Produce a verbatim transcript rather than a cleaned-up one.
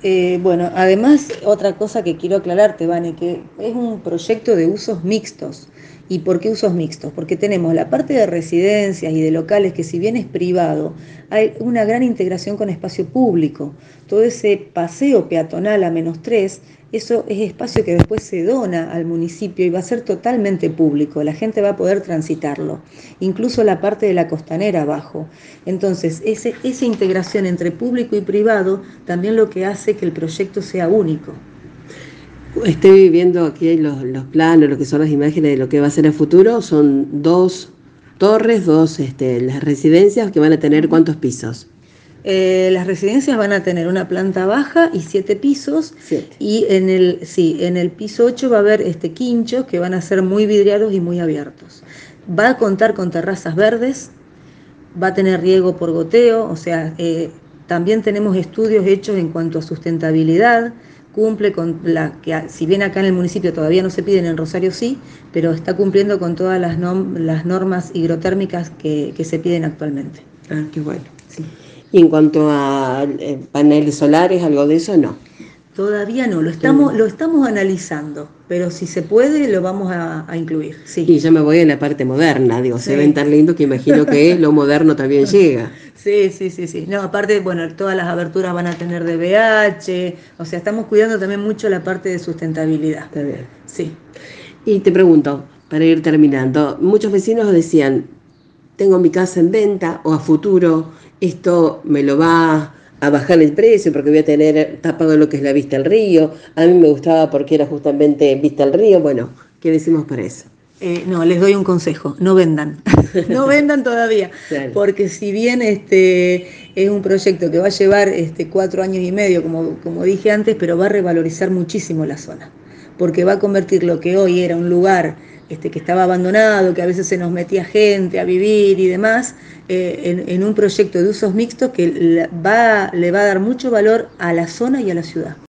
Eh, bueno, además, otra cosa que quiero aclararte, Vane, que es un proyecto de usos mixtos. ¿Y por qué usos mixtos? Porque tenemos la parte de residencias y de locales que si bien es privado, hay una gran integración con espacio público. Todo ese paseo peatonal a menos tres, eso es espacio que después se dona al municipio y va a ser totalmente público, la gente va a poder transitarlo, incluso la parte de la costanera abajo. Entonces, ese, esa integración entre público y privado también lo que hace que el proyecto sea único. Estoy viendo aquí los, los planos, lo que son las imágenes de lo que va a ser el futuro. Son dos torres, dos este, las residencias que van a tener ¿cuántos pisos? Eh, las residencias van a tener una planta baja y siete pisos. Siete. Y en el, sí, en el piso ocho va a haber este, quinchos que van a ser muy vidriados y muy abiertos. Va a contar con terrazas verdes, va a tener riego por goteo, o sea, eh, también tenemos estudios hechos en cuanto a sustentabilidad, cumple con la que, si bien acá en el municipio todavía no se piden, en Rosario sí, pero está cumpliendo con todas las, nom las normas hidrotérmicas que, que se piden actualmente. Ah, qué bueno. Sí. Y en cuanto a eh, paneles solares, algo de eso, no. Todavía no, lo estamos, lo estamos analizando, pero si se puede lo vamos a, a incluir, Y sí. ya me voy a la parte moderna, digo, se ven Sí. tan lindos que imagino que lo moderno también llega. Sí, sí, sí, sí. No, aparte, bueno, todas las aberturas van a tener D B H, o sea, estamos cuidando también mucho la parte de sustentabilidad. Está bien. Sí. Y te pregunto, para ir terminando, muchos vecinos decían, tengo mi casa en venta o a futuro esto me lo va a bajar el precio porque voy a tener tapado lo que es la vista al río. A mí me gustaba porque era justamente vista al río. Bueno, ¿qué decimos para eso? Eh, no, les doy un consejo, no vendan, no vendan todavía, Claro. porque si bien este es un proyecto que va a llevar este, cuatro años y medio, como, como dije antes, pero va a revalorizar muchísimo la zona, porque va a convertir lo que hoy era un lugar este, que estaba abandonado, que a veces se nos metía gente a vivir y demás, eh, en, en un proyecto de usos mixtos que va, le va a dar mucho valor a la zona y a la ciudad.